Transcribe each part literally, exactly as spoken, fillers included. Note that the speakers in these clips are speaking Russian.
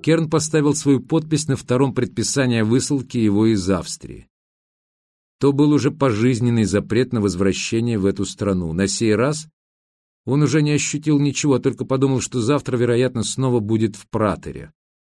Керн поставил свою подпись на втором предписании о высылке его из Австрии. То был уже пожизненный запрет на возвращение в эту страну. На сей раз он уже не ощутил ничего, а только подумал, что завтра, вероятно, снова будет в Пратере.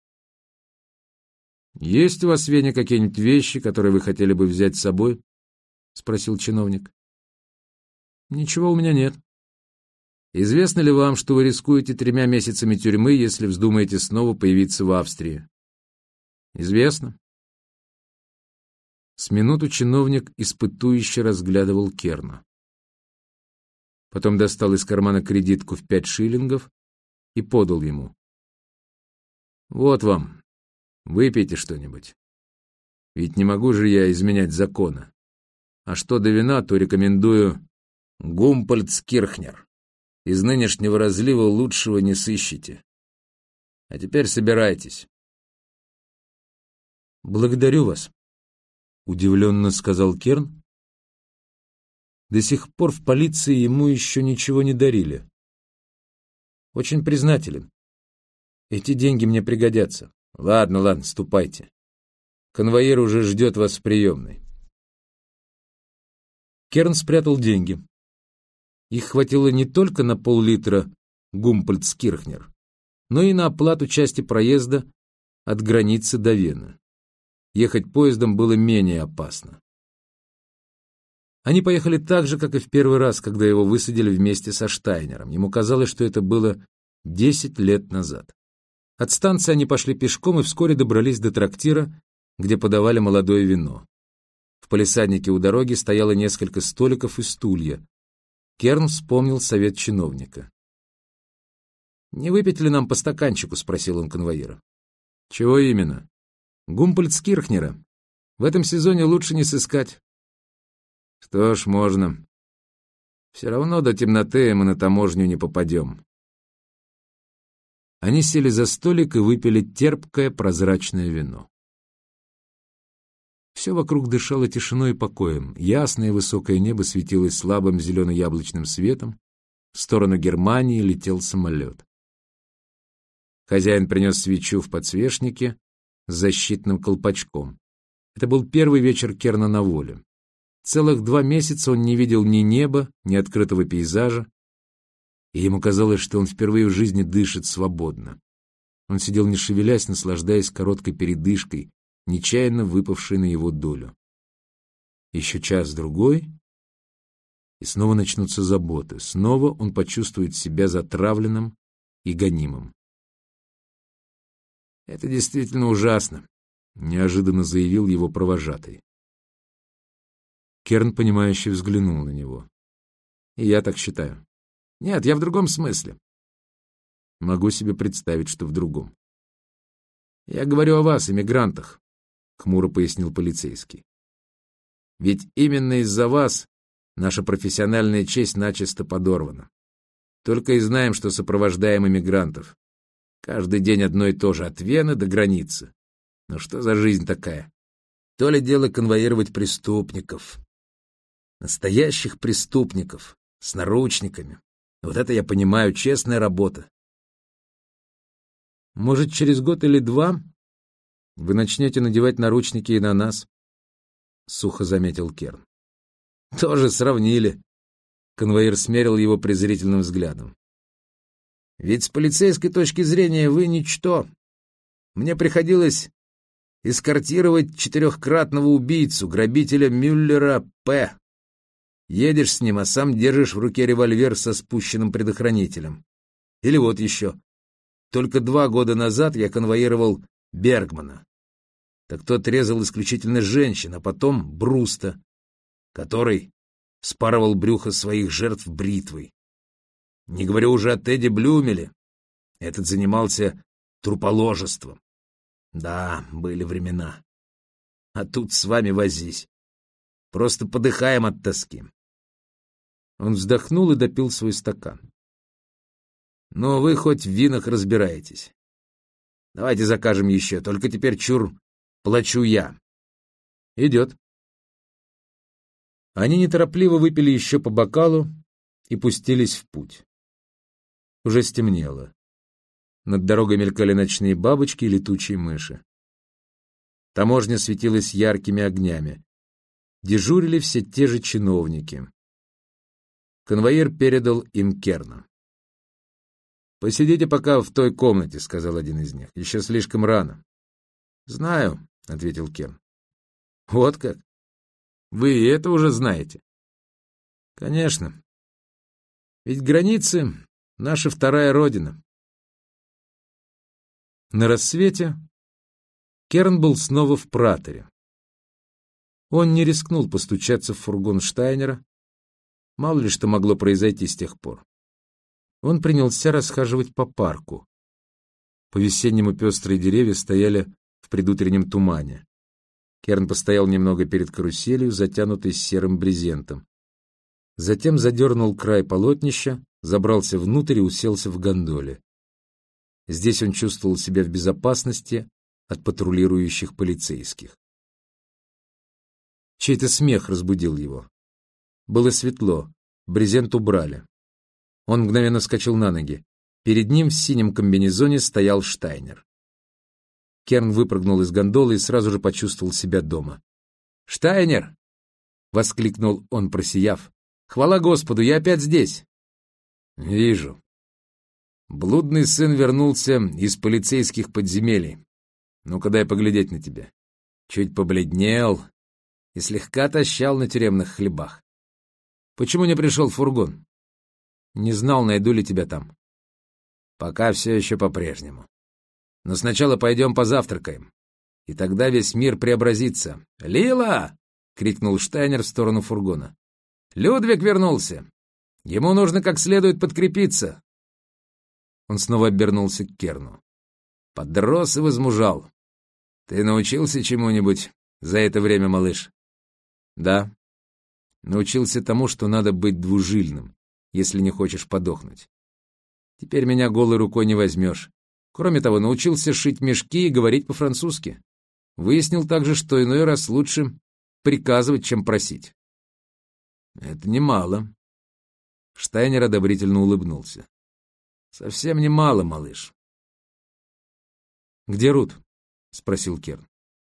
«Есть у вас, Веня, какие-нибудь вещи, которые вы хотели бы взять с собой?» — спросил чиновник. «Ничего у меня нет». «Известно ли вам, что вы рискуете тремя месяцами тюрьмы, если вздумаете снова появиться в Австрии?» «Известно». С минуту чиновник испытующе разглядывал Керна. Потом достал из кармана кредитку в пять шиллингов и подал ему. «Вот вам, выпейте что-нибудь. Ведь не могу же я изменять закона. А что до вина, то рекомендую Гумпольдскирхнер. Из нынешнего разлива лучшего не сыщете. А теперь собирайтесь». «Благодарю вас», — удивленно сказал Керн. До сих пор в полиции ему еще ничего не дарили. «Очень признателен. Эти деньги мне пригодятся». «Ладно, ладно, ступайте. Конвоир уже ждет вас в приемной». Керн спрятал деньги. Их хватило не только на пол-литра Гумпольдскирхнер, но и на оплату части проезда от границы до Вены. Ехать поездом было менее опасно. Они поехали так же, как и в первый раз, когда его высадили вместе со Штайнером. Ему казалось, что это было десять лет назад. От станции они пошли пешком и вскоре добрались до трактира, где подавали молодое вино. В палисаднике у дороги стояло несколько столиков и стулья. Керн вспомнил совет чиновника. «Не выпить ли нам по стаканчику?» — спросил он конвоира. «Чего именно?» «Гумпольдскирхнера. В этом сезоне лучше не сыскать». «Что ж, можно. Все равно до темноты мы на таможню не попадем». Они сели за столик и выпили терпкое прозрачное вино. Все вокруг дышало тишиной и покоем. Ясное высокое небо светилось слабым зелено-яблочным светом. В сторону Германии летел самолет. Хозяин принес свечу в подсвечнике с защитным колпачком. Это был первый вечер Керна на воле. Целых два месяца он не видел ни неба, ни открытого пейзажа, и ему казалось, что он впервые в жизни дышит свободно. Он сидел не шевелясь, наслаждаясь короткой передышкой, нечаянно выпавшей на его долю. Еще час-другой, и снова начнутся заботы. Снова он почувствует себя затравленным и гонимым. «Это действительно ужасно», — неожиданно заявил его провожатый. Керн, понимающе взглянул на него. «И я так считаю». «Нет, я в другом смысле». «Могу себе представить, что в другом». «Я говорю о вас, эмигрантах», — хмуро пояснил полицейский. «Ведь именно из-за вас наша профессиональная честь начисто подорвана. Только и знаем, что сопровождаем эмигрантов. Каждый день одно и то же, от Вены до границы. Но что за жизнь такая? То ли дело конвоировать преступников. Настоящих преступников, с наручниками. Вот это я понимаю, честная работа. Может, через год или два вы начнете надевать наручники и на нас?» — сухо заметил Керн. «Тоже сравнили». Конвоир смерил его презрительным взглядом. «Ведь с полицейской точки зрения вы ничто. Мне приходилось эскортировать четырехкратного убийцу, грабителя Мюллера П. Едешь с ним, а сам держишь в руке револьвер со спущенным предохранителем. Или вот еще. Только два года назад я конвоировал Бергмана. Так тот резал исключительно женщин, а потом Бруста, который спарывал брюхо своих жертв бритвой. Не говорю уже о Тедди Блюмеле. Этот занимался труположеством. Да, были времена. А тут с вами возись. Просто подыхаем от тоски». Он вздохнул и допил свой стакан. «Но вы хоть в винах разбираетесь. Давайте закажем еще, только теперь, чур, плачу я». «Идет». Они неторопливо выпили еще по бокалу и пустились в путь. Уже стемнело. Над дорогой мелькали ночные бабочки и летучие мыши. Таможня светилась яркими огнями. Дежурили все те же чиновники. Конвоир передал им Керна. «Посидите пока в той комнате», — сказал один из них. «Еще слишком рано». «Знаю», — ответил Керн. «Вот как? Вы и это уже знаете?» «Конечно. Ведь границы — наша вторая родина». На рассвете Керн был снова в Пратере. Он не рискнул постучаться в фургон Штайнера. Мало ли что могло произойти с тех пор. Он принялся расхаживать по парку. По-весеннему пестрые деревья стояли в предутреннем тумане. Керн постоял немного перед каруселью, затянутой серым брезентом. Затем задернул край полотнища, забрался внутрь и уселся в гондоле. Здесь он чувствовал себя в безопасности от патрулирующих полицейских. Чей-то смех разбудил его. Было светло, брезент убрали. Он мгновенно вскочил на ноги. Перед ним в синем комбинезоне стоял Штайнер. Керн выпрыгнул из гондолы и сразу же почувствовал себя дома. «Штайнер!» — воскликнул он, просияв. «Хвала Господу, я опять здесь!» «Вижу. Блудный сын вернулся из полицейских подземелий. Ну-ка дай поглядеть на тебя. Чуть побледнел и слегка тащал на тюремных хлебах. Почему не пришел в фургон? Не знал, найду ли тебя там. Пока все еще по-прежнему. Но сначала пойдем позавтракаем, и тогда весь мир преобразится. «Лила!» — крикнул Штайнер в сторону фургона. «Людвиг вернулся! Ему нужно как следует подкрепиться!» Он снова обернулся к Керну. «Подрос и возмужал. Ты научился чему-нибудь за это время, малыш?» «Да. Научился тому, что надо быть двужильным, если не хочешь подохнуть. Теперь меня голой рукой не возьмешь. Кроме того, научился шить мешки и говорить по-французски. Выяснил также, что иной раз лучше приказывать, чем просить». «Это немало». Штайнер одобрительно улыбнулся. «Совсем немало, малыш». «Где Рут?» — спросил Керн.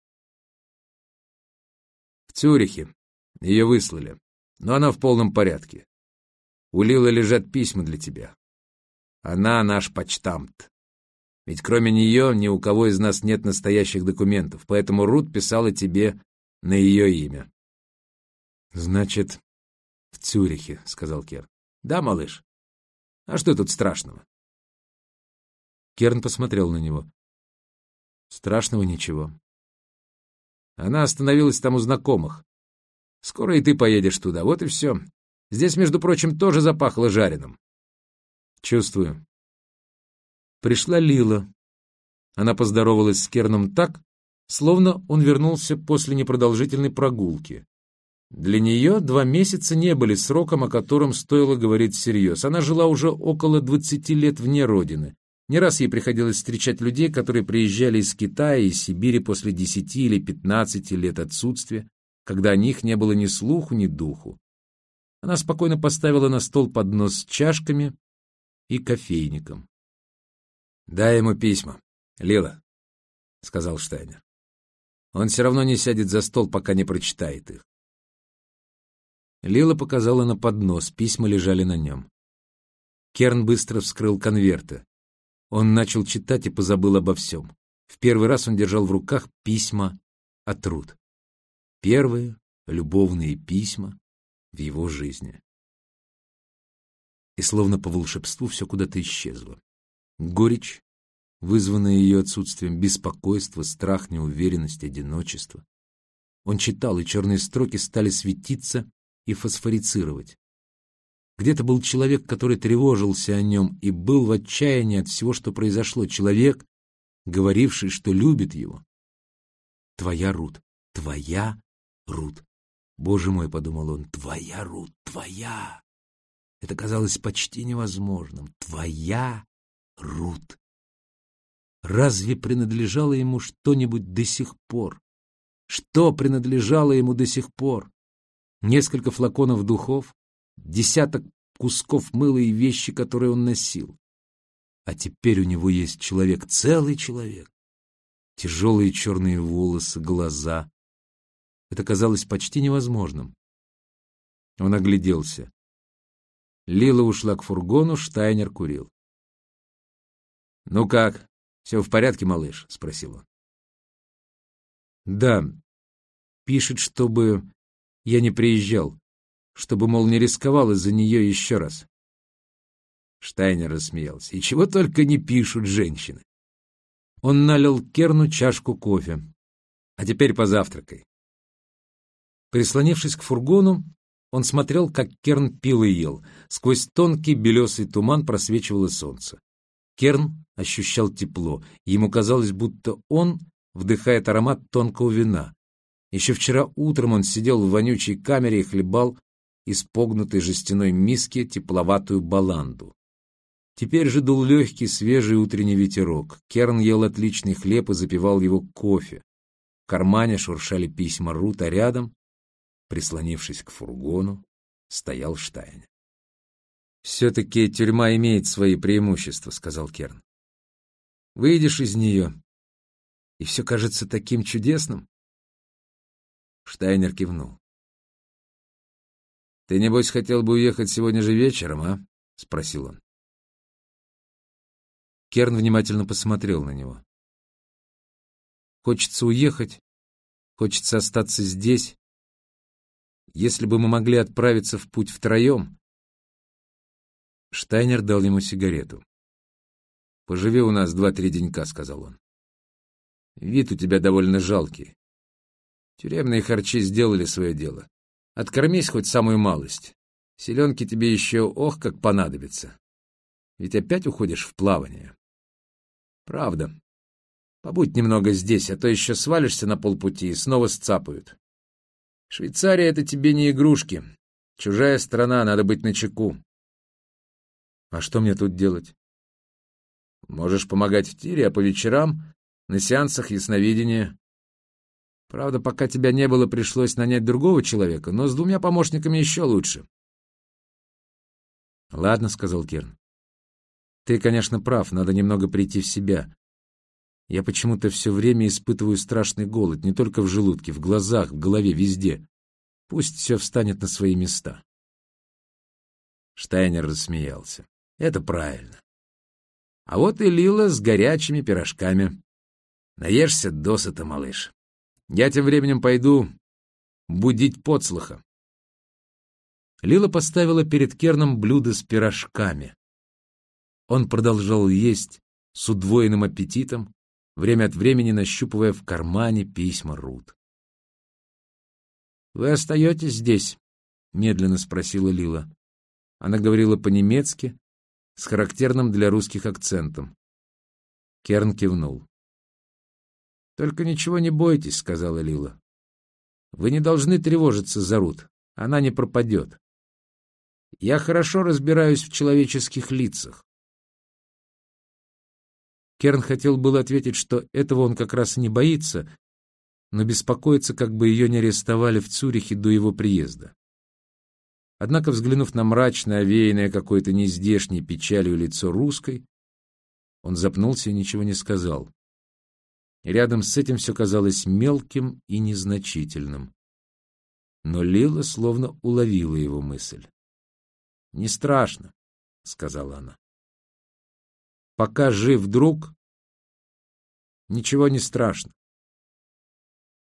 «В Цюрихе. Ее выслали. Но она в полном порядке. У Лилы лежат письма для тебя. Она наш почтамт. Ведь кроме нее ни у кого из нас нет настоящих документов, поэтому Рут писала тебе на ее имя». «Значит, в Цюрихе», — сказал Керн. «Да, малыш. А что тут страшного?» Керн посмотрел на него. «Страшного ничего. Она остановилась там у знакомых. Скоро и ты поедешь туда, вот и все. Здесь, между прочим, тоже запахло жареным». «Чувствую». Пришла Лила. Она поздоровалась с Керном так, словно он вернулся после непродолжительной прогулки. Для нее два месяца не были сроком, о котором стоило говорить всерьез. Она жила уже около двадцати лет вне родины. Не раз ей приходилось встречать людей, которые приезжали из Китая и Сибири после десяти или пятнадцати лет отсутствия, когда о них не было ни слуху, ни духу. Она спокойно поставила на стол поднос с чашками и кофейником. «Дай ему письма, Лила», — сказал Штайнер. «Он все равно не сядет за стол, пока не прочитает их». Лила показала на поднос, письма лежали на нем. Керн быстро вскрыл конверты. Он начал читать и позабыл обо всем. В первый раз он держал в руках письма от Рут. Первые любовные письма в его жизни. И словно по волшебству все куда-то исчезло. Горечь, вызванная ее отсутствием, беспокойство, страх, неуверенность, одиночество. Он читал, и черные строки стали светиться и фосфорицировать. Где-то был человек, который тревожился о нем и был в отчаянии от всего, что произошло. Человек, говоривший, что любит его. «Твоя Рут, твоя Рут». «Боже мой», — подумал он, — «твоя Рут, твоя». Это казалось почти невозможным. «Твоя Рут». Разве принадлежало ему что-нибудь до сих пор? Что принадлежало ему до сих пор? Несколько флаконов духов, десяток кусков мыла и вещи, которые он носил. А теперь у него есть человек, целый человек. Тяжелые черные волосы, глаза. Это казалось почти невозможным. Он огляделся. Лила ушла к фургону, Штайнер курил. «Ну как, все в порядке, малыш?» — спросил он. «Да. Пишет, чтобы я не приезжал, чтобы, мол, не рисковал из-за нее еще раз». Штайнер рассмеялся. «И чего только не пишут женщины!» Он налил Керну чашку кофе. «А теперь позавтракай». Прислонившись к фургону, он смотрел, как Керн пил и ел. Сквозь тонкий белесый туман просвечивало солнце. Керн ощущал тепло. Ему казалось, будто он вдыхает аромат тонкого вина. Еще вчера утром он сидел в вонючей камере и хлебал из погнутой жестяной миски тепловатую баланду. Теперь же дул легкий, свежий утренний ветерок. Керн ел отличный хлеб и запивал его кофе. В кармане шуршали письма Рут, а рядом, прислонившись к фургону, стоял Штайнер. «Все-таки тюрьма имеет свои преимущества», — сказал Керн. «Выйдешь из нее, и все кажется таким чудесным». Штайнер кивнул. «Ты, небось, хотел бы уехать сегодня же вечером, а?» — спросил он. Керн внимательно посмотрел на него. «Хочется уехать, хочется остаться здесь. Если бы мы могли отправиться в путь втроем...» Штайнер дал ему сигарету. «Поживи у нас два-три денька», — сказал он. «Вид у тебя довольно жалкий. Тюремные харчи сделали свое дело. Откормись хоть самую малость. Селенки тебе еще ох как понадобятся. Ведь опять уходишь в плавание. Правда. Побудь немного здесь, а то еще свалишься на полпути и снова сцапают. Швейцария — это тебе не игрушки. Чужая страна, надо быть начеку». «А что мне тут делать?» «Можешь помогать в тире, а по вечерам на сеансах ясновидения. Правда, пока тебя не было, пришлось нанять другого человека, но с двумя помощниками еще лучше». «Ладно», — сказал Керн. «Ты, конечно, прав, надо немного прийти в себя. Я почему-то все время испытываю страшный голод, не только в желудке, в глазах, в голове, везде. Пусть все встанет на свои места». Штайнер рассмеялся. «Это правильно. А вот и Лила с горячими пирожками. Наешься досыта, малыш. Я тем временем пойду будить Поцлаха». Лила поставила перед Керном блюдо с пирожками. Он продолжал есть с удвоенным аппетитом, время от времени нащупывая в кармане письма Рут. «Вы остаетесь здесь?» — медленно спросила Лила. Она говорила по-немецки, с характерным для русских акцентом. Керн кивнул. «Только ничего не бойтесь», — сказала Лила. «Вы не должны тревожиться за Рут. Она не пропадет. Я хорошо разбираюсь в человеческих лицах». Керн хотел было ответить, что этого он как раз и не боится, но беспокоится, как бы ее не арестовали в Цюрихе до его приезда. Однако, взглянув на мрачное, овеянное какой-то нездешней печалью лицо русской, он запнулся и ничего не сказал. И рядом с этим все казалось мелким и незначительным. Но Лила словно уловила его мысль. «Не страшно», — сказала она. «Пока жив друг, ничего не страшно.